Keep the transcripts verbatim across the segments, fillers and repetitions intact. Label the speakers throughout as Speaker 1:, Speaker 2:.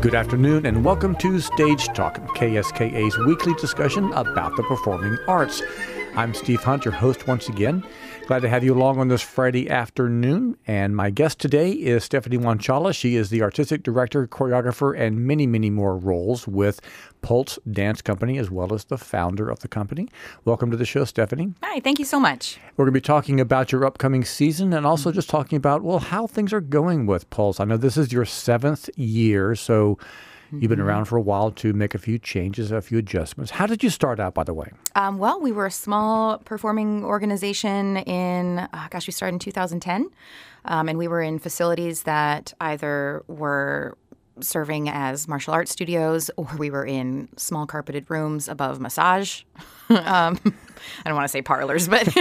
Speaker 1: Good afternoon and welcome to Stage Talk, K S K A's weekly discussion about the performing arts. I'm Steve Hunt, your host once again. Glad to have you along on this Friday afternoon. And my guest today is Stephanie Wanchala. She is the artistic director, choreographer, and many, many more roles with Pulse Dance Company, as well as the founder of the company. Welcome to the show, Stephanie.
Speaker 2: Hi, thank you so much.
Speaker 1: We're going to be talking about your upcoming season and also just talking about, well, how things are going with Pulse. I know this is your seventh year, so you've been around for a while to make a few changes, a few adjustments. How did you start out, by the way?
Speaker 2: Um, well, we were a small performing organization in, uh, gosh, we started in two thousand ten. Um, and we were in facilities that either were serving as martial arts studios or we were in small carpeted rooms above massage. um, I don't want to say parlors, but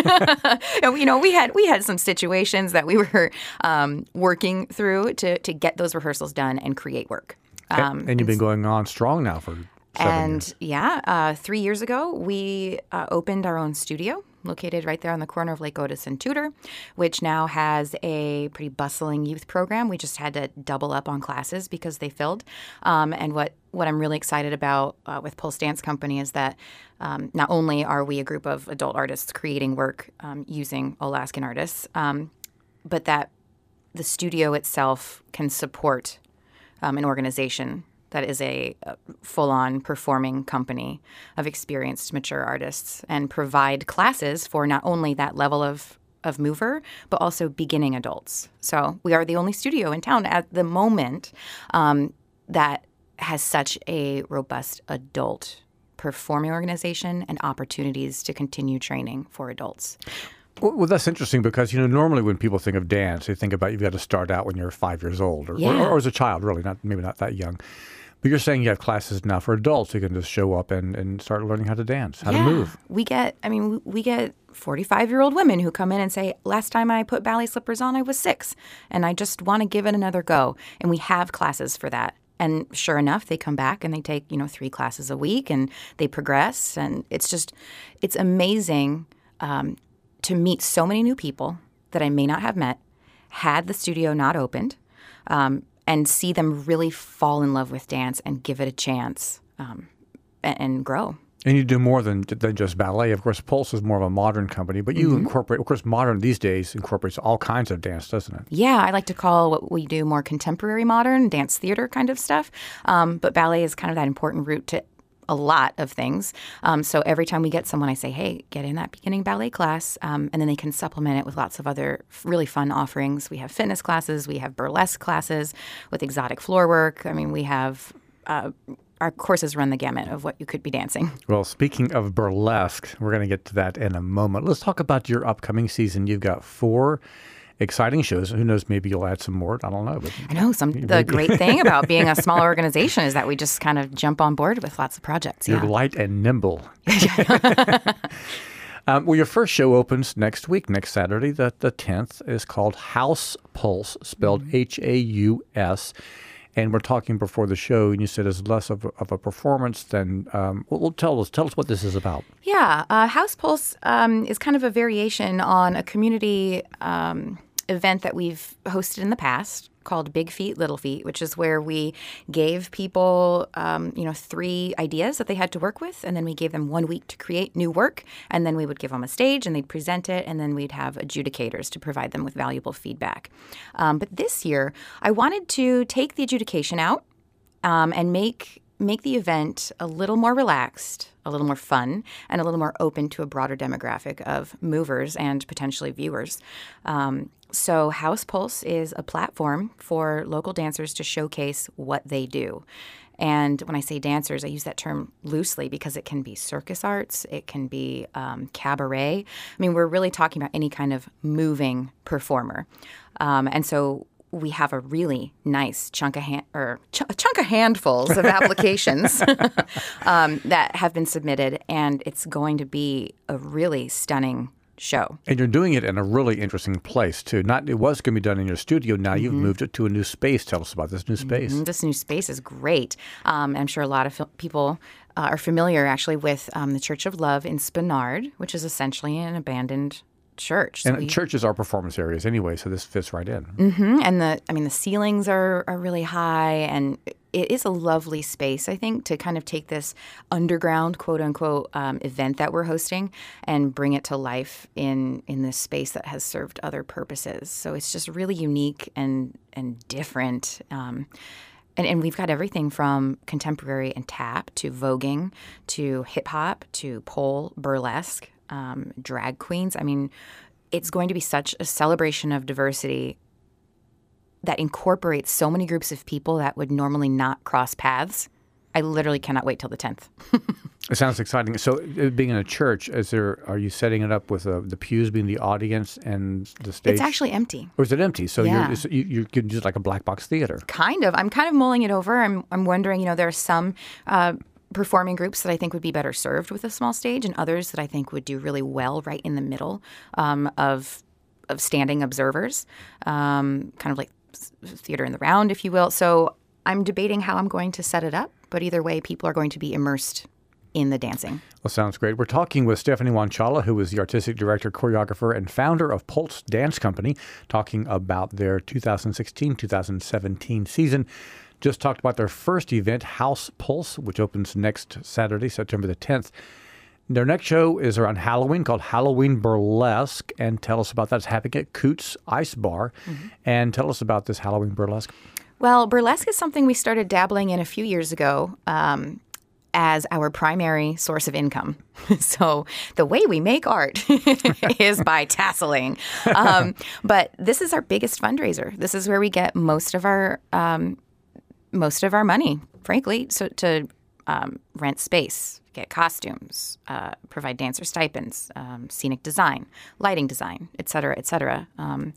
Speaker 2: you know, we had we had some situations that we were um, working through to to get those rehearsals done and create work.
Speaker 1: Um, and you've been going on strong now for seven
Speaker 2: and
Speaker 1: years.
Speaker 2: yeah, uh, three years ago, we uh, opened our own studio located right there on the corner of Lake Otis and Tudor, which now has a pretty bustling youth program. We just had to double up on classes because they filled. Um, and what, what I'm really excited about uh, with Pulse Dance Company is that um, not only are we a group of adult artists creating work um, using Alaskan artists, um, but that the studio itself can support Um, an organization that is a, a full-on performing company of experienced, mature artists and provide classes for not only that level of, of mover, but also beginning adults. So we are the only studio in town at the moment um, that has such a robust adult performing organization and opportunities to continue training for adults.
Speaker 1: Well, that's interesting because, you know, normally when people think of dance, they think about you've got to start out when you're five years old or,
Speaker 2: Yeah.
Speaker 1: or, or as a child, really, not maybe not that young. But you're saying you have classes now for adults who can just show up and, and start learning how to dance, how
Speaker 2: yeah.
Speaker 1: to move.
Speaker 2: We get, I mean, we- we get forty-five-year-old women who come in and say, last time I put ballet slippers on, I was six, and I just want to give it another go. And we have classes for that. And sure enough, they come back and they take, you know, three classes a week and they progress. And it's just, it's amazing um, to meet so many new people that I may not have met had the studio not opened, um, and see them really fall in love with dance and give it a chance um, and, and grow.
Speaker 1: And you do more than than just ballet. Of course, Pulse is more of a modern company, but you mm-hmm. incorporate, of course, modern these days incorporates all kinds of dance, doesn't it?
Speaker 2: Yeah, I like to call what we do more contemporary modern, dance theater kind of stuff. Um, but ballet is kind of that important route to a lot of things. Um, so every time we get someone, I say, hey, get in that beginning ballet class. Um, and then they can supplement it with lots of other really fun offerings. We have fitness classes. We have burlesque classes with exotic floor work. I mean, we have uh, our courses run the gamut of what you could be dancing.
Speaker 1: Well, speaking of burlesque, we're going to get to that in a moment. Let's talk about your upcoming season. You've got four exciting shows. Who knows, maybe you'll add some more. I don't know. But
Speaker 2: I know. Some the great thing about being a small organization is that we just kind of jump on board with lots of projects.
Speaker 1: You're
Speaker 2: yeah.
Speaker 1: light and nimble. um, well, your first show opens next week, next Saturday, the, the tenth, is called Haus Pulse, spelled mm-hmm. H A U S. And we're talking before the show, and you said it's less of a, of a performance than. Um, well, well, tell us, tell us what this is about.
Speaker 2: Yeah, uh, Haus Pulse um, is kind of a variation on a community um, event that we've hosted in the past called Big Feet, Little Feet, which is where we gave people, um, you know, three ideas that they had to work with, and then we gave them one week to create new work, and then we would give them a stage, and they'd present it, and then we'd have adjudicators to provide them with valuable feedback. Um, but this year, I wanted to take the adjudication out um, and make make the event a little more relaxed, a little more fun, and a little more open to a broader demographic of movers and potentially viewers. Um, so Haus Pulse is a platform for local dancers to showcase what they do. And when I say dancers, I use that term loosely because it can be circus arts, it can be um, cabaret. I mean, we're really talking about any kind of moving performer. Um, and so we have a really nice chunk of hand, or ch- a chunk of handfuls of applications um, that have been submitted, and it's going to be a really stunning show.
Speaker 1: And you're doing it in a really interesting place, too. Not It was going to be done in your studio. Now mm-hmm. you've moved it to a new space. Tell us about this new space.
Speaker 2: Mm-hmm. This new space is great. Um, I'm sure a lot of fil- people uh, are familiar, actually, with um, the Church of Love in Spenard, which is essentially an abandoned church.
Speaker 1: And
Speaker 2: so we,
Speaker 1: churches are performance areas anyway, so this fits right in.
Speaker 2: Mm-hmm. And the, I mean, the ceilings are, are really high, and it is a lovely space, I think, to kind of take this underground, quote unquote, um, event that we're hosting and bring it to life in in this space that has served other purposes. So it's just really unique and and different. Um, and, and we've got everything from contemporary and tap to voguing to hip hop to pole, burlesque, um, drag queens. I mean, it's going to be such a celebration of diversity that incorporates so many groups of people that would normally not cross paths. I literally cannot wait till the tenth.
Speaker 1: It sounds exciting. So, uh, being in a church, is there? Are you setting it up with uh, the pews being the audience and the stage?
Speaker 2: It's actually empty.
Speaker 1: Or is it empty? So
Speaker 2: Yeah.
Speaker 1: you're you, you can just like a black box theater.
Speaker 2: Kind of. I'm kind of mulling it over. I'm I'm wondering. You know, there are some uh, performing groups that I think would be better served with a small stage, and others that I think would do really well right in the middle um, of of standing observers, um, kind of like theater in the round, if you will. So I'm debating how I'm going to set it up, but either way, people are going to be immersed in the dancing.
Speaker 1: Well, sounds great. We're talking with Stephanie Wanchala, who is the artistic director, choreographer, and founder of Pulse Dance Company, talking about their two thousand sixteen two thousand seventeen season. Just talked about their first event, House Pulse, which opens next Saturday, September the tenth. Their next show is around Halloween, called Halloween Burlesque. And tell us about that. It's happening at Coots Ice Bar. Mm-hmm. And tell us about this Halloween Burlesque.
Speaker 2: Well, burlesque is something we started dabbling in a few years ago um, as our primary source of income. So the way we make art is by tasseling. Um, but this is our biggest fundraiser. This is where we get most of our um, most of our money, frankly, so to um, rent space, get costumes, uh, provide dancer stipends, um, scenic design, lighting design, et cetera, et cetera. Um,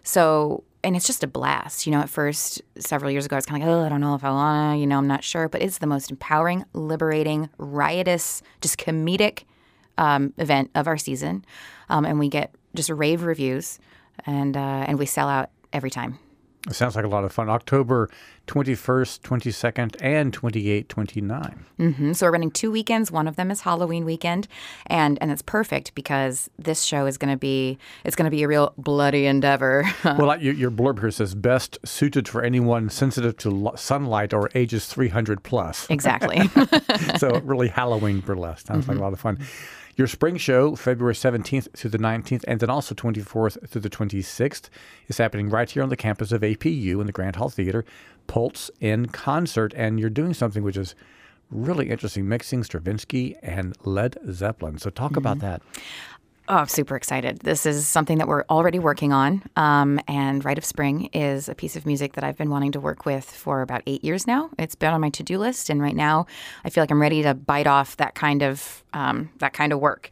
Speaker 2: so, and it's just a blast. You know, at first, several years ago, I was kind of like, oh, I don't know if I want to, you know, I'm not sure. But it's the most empowering, liberating, riotous, just comedic um, event of our season. Um, and we get just rave reviews, and uh, and we sell out every time.
Speaker 1: It sounds like a lot of fun. October twenty-first, twenty-second, and twenty-eighth, twenty-ninth.
Speaker 2: Mm-hmm. So we're running two weekends. One of them is Halloween weekend, and and it's perfect because this show is going to be it's going to be a real bloody endeavor.
Speaker 1: Well, your, your blurb here says best suited for anyone sensitive to sunlight or ages three hundred plus.
Speaker 2: Exactly.
Speaker 1: So really Halloween burlesque. Sounds mm-hmm. like a lot of fun. Your spring show, February seventeenth through the nineteenth, and then also twenty-fourth through the twenty-sixth, is happening right here on the campus of A P U in the Grand Hall Theater, Pulse in Concert. And you're doing something which is really interesting, mixing Stravinsky and Led Zeppelin. So talk mm-hmm. about that.
Speaker 2: Oh, I'm super excited. This is something that we're already working on. Um, and Rite of Spring is a piece of music that I've been wanting to work with for about eight years now. It's been on my to-do list, and right now I feel like I'm ready to bite off that kind of um, that kind of work.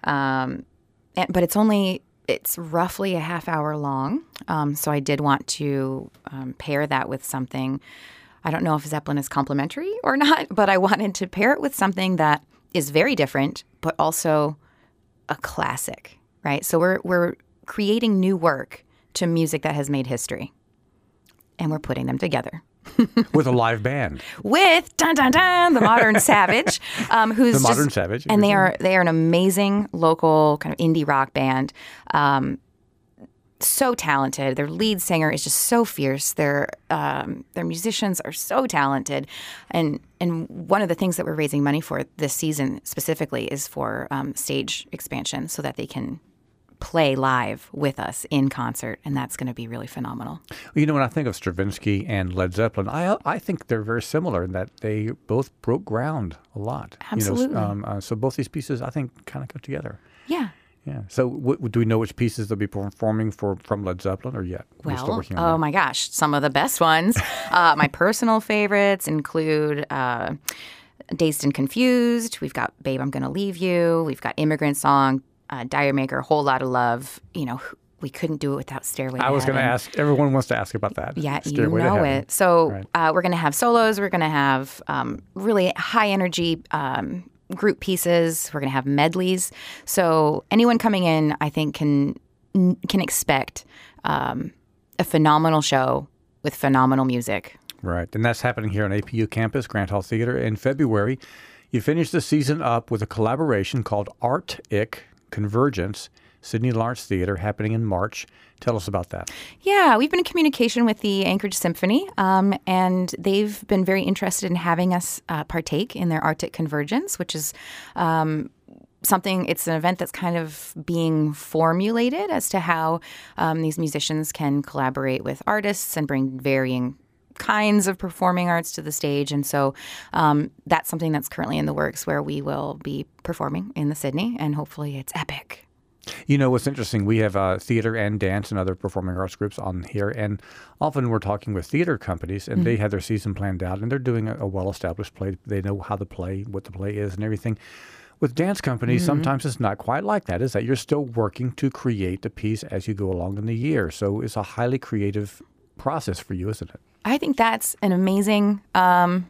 Speaker 2: Um, and, but it's only it's roughly a half hour long, um, so I did want to um, pair that with something. I don't know if Zeppelin is complimentary or not, but I wanted to pair it with something that is very different, but also a classic, right? So we're we're creating new work to music that has made history, and we're putting them together
Speaker 1: with a live band.
Speaker 2: With dun dun dun the Modern Savage, um, who's
Speaker 1: the Modern
Speaker 2: just,
Speaker 1: Savage,
Speaker 2: and they are they are an amazing local kind of indie rock band. Um, so talented. Their lead singer is just so fierce. Their um, their musicians are so talented, and and one of the things that we're raising money for this season specifically is for um, stage expansion, so that they can play live with us in concert, and that's going to be really phenomenal.
Speaker 1: You know, when I think of Stravinsky and Led Zeppelin, I I think they're very similar in that they both broke ground a lot.
Speaker 2: Absolutely.
Speaker 1: You know, um, uh, so both these pieces, I think, kind of go together.
Speaker 2: Yeah.
Speaker 1: Yeah. So w- do we know which pieces they'll be performing for from Led Zeppelin or yet?
Speaker 2: Well,
Speaker 1: We're still working on
Speaker 2: oh
Speaker 1: that.
Speaker 2: my gosh, some of the best ones. uh, my personal favorites include uh, Dazed and Confused. We've got Babe, I'm Gonna Leave You. We've got Immigrant Song, uh, Dire Maker, Whole Lot of Love. You know, we couldn't do it without Stairway to
Speaker 1: I was going to
Speaker 2: Heaven.
Speaker 1: ask, everyone wants to ask about that.
Speaker 2: Yeah,
Speaker 1: Stairway
Speaker 2: you know
Speaker 1: to Heaven.
Speaker 2: it. So
Speaker 1: Right.
Speaker 2: uh, we're going to have solos. We're going to have um, really high energy um, group pieces. We're going to have medleys. So anyone coming in, I think, can can expect um, a phenomenal show with phenomenal music.
Speaker 1: Right. And that's happening here on A P U campus, Grand Hall Theater, in February. You finish the season up with a collaboration called Art-ic Convergence, Sydney Lawrence Theater, happening in March. Tell us about that.
Speaker 2: Yeah, we've been in communication with the Anchorage Symphony, um, and they've been very interested in having us uh, partake in their Arctic Convergence, which is um, something, it's an event that's kind of being formulated as to how um, these musicians can collaborate with artists and bring varying kinds of performing arts to the stage. And so um, that's something that's currently in the works, where we will be performing in the Sydney, and hopefully it's epic.
Speaker 1: You know, what's interesting, we have uh, theater and dance and other performing arts groups on here, and often we're talking with theater companies, and mm-hmm. they have their season planned out, and they're doing a, a well-established play. They know how to play, what the play is, and everything. With dance companies, mm-hmm. sometimes it's not quite like that, is that you're still working to create the piece as you go along in the year. So it's a highly creative process for you, isn't it? I
Speaker 2: think that's an amazing... Um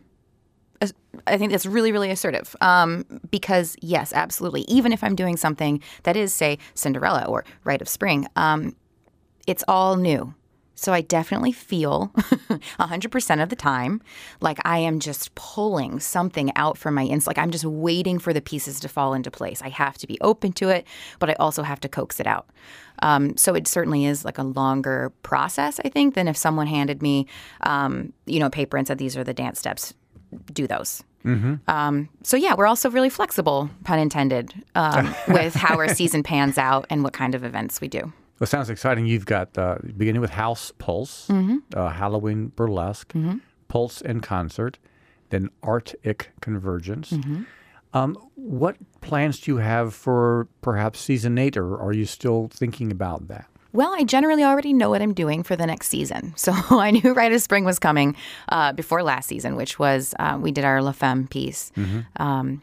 Speaker 2: I think that's really, really assertive um, because, yes, absolutely. Even if I'm doing something that is, say, Cinderella or Rite of Spring, um, it's all new. So I definitely feel one hundred percent of the time like I am just pulling something out from my ins. Like I'm just waiting for the pieces to fall into place. I have to be open to it, but I also have to coax it out. Um, so it certainly is like a longer process, I think, than if someone handed me, um, you know, paper and said, these are the dance steps. Do those. Mm-hmm. Um, so, yeah, we're also really flexible, pun intended, um, with how our season pans out and what kind of events we do.
Speaker 1: Well, it sounds exciting. You've got, uh, beginning with House Pulse, mm-hmm. uh, Halloween Burlesque, mm-hmm. Pulse in Concert, then Arctic Convergence. Mm-hmm. Um, what plans do you have for perhaps season eight, or are you still thinking about that?
Speaker 2: Well, I generally already know what I'm doing for the next season. So I knew Rite of Spring was coming uh, before last season, which was uh, we did our La Femme piece. Mm-hmm. Um,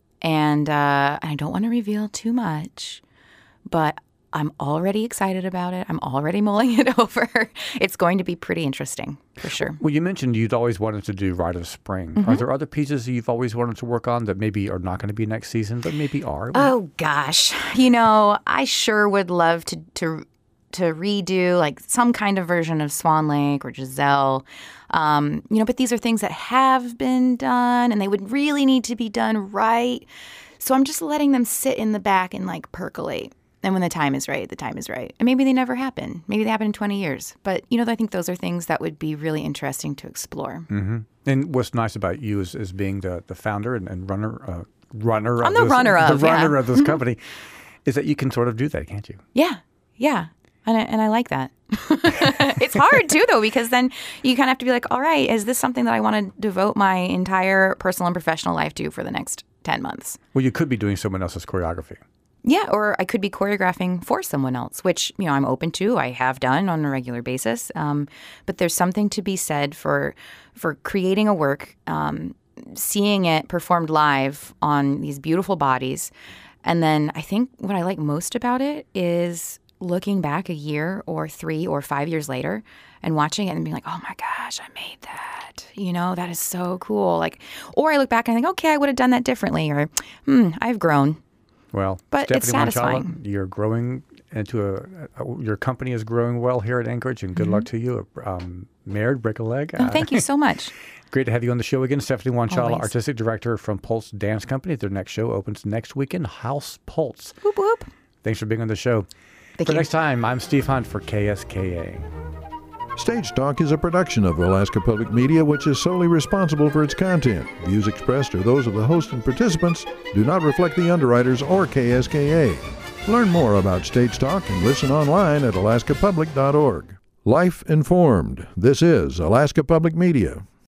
Speaker 2: and uh, I don't want to reveal too much, but I'm already excited about it. I'm already mulling it over. It's going to be pretty interesting, for sure.
Speaker 1: Well, you mentioned you'd always wanted to do Rite of Spring. Mm-hmm. Are there other pieces you've always wanted to work on that maybe are not going to be next season, but maybe are?
Speaker 2: Oh, gosh. You know, I sure would love to to to redo like some kind of version of Swan Lake or Giselle. Um, you know, but these are things that have been done and they would really need to be done right. So I'm just letting them sit in the back and like percolate. And when the time is right, the time is right. And maybe they never happen. Maybe they happen in twenty years. But, you know, I think those are things that would be really interesting to explore.
Speaker 1: Mm-hmm. And what's nice about you is, is being the, the founder and, and runner, uh, runner
Speaker 2: I'm
Speaker 1: of
Speaker 2: the
Speaker 1: this,
Speaker 2: runner of,
Speaker 1: the runner
Speaker 2: yeah.
Speaker 1: of this company, is that you can sort of do that, can't you?
Speaker 2: Yeah, yeah. And I, and I like that. It's hard, too, though, because then you kind of have to be like, all right, is this something that I want to devote my entire personal and professional life to for the next ten months?
Speaker 1: Well, you could be doing someone else's choreography.
Speaker 2: Yeah, or I could be choreographing for someone else, which, you know, I'm open to. I have done on a regular basis. Um, but there's something to be said for for creating a work, um, seeing it performed live on these beautiful bodies. And then I think what I like most about it is looking back a year or three or five years later and watching it and being like, oh my gosh, I made that. You know, that is so cool. Like, or I look back and I think, okay, I would have done that differently, or hmm, I've grown.
Speaker 1: Well,
Speaker 2: but
Speaker 1: Stephanie
Speaker 2: it's satisfying.
Speaker 1: Wanchala, you're growing into a, a, your company is growing well here at Anchorage, and good mm-hmm. luck to you. Um, married, break a leg.
Speaker 2: Oh, thank you so much.
Speaker 1: Great to have you on the show again. Stephanie Wanchala,
Speaker 2: Always.
Speaker 1: Artistic Director from Pulse Dance Company. Their next show opens next weekend, House Pulse.
Speaker 2: Whoop, whoop.
Speaker 1: Thanks for being on the show.
Speaker 2: Thank
Speaker 1: for
Speaker 2: you.
Speaker 1: next time, I'm Steve Hunt for K S K A.
Speaker 3: Stage Talk is a production of Alaska Public Media, which is solely responsible for its content. Views expressed are those of the host and participants, do not reflect the underwriters or K S K A. Learn more about Stage Talk and listen online at alaska public dot org. Life informed. This is Alaska Public Media.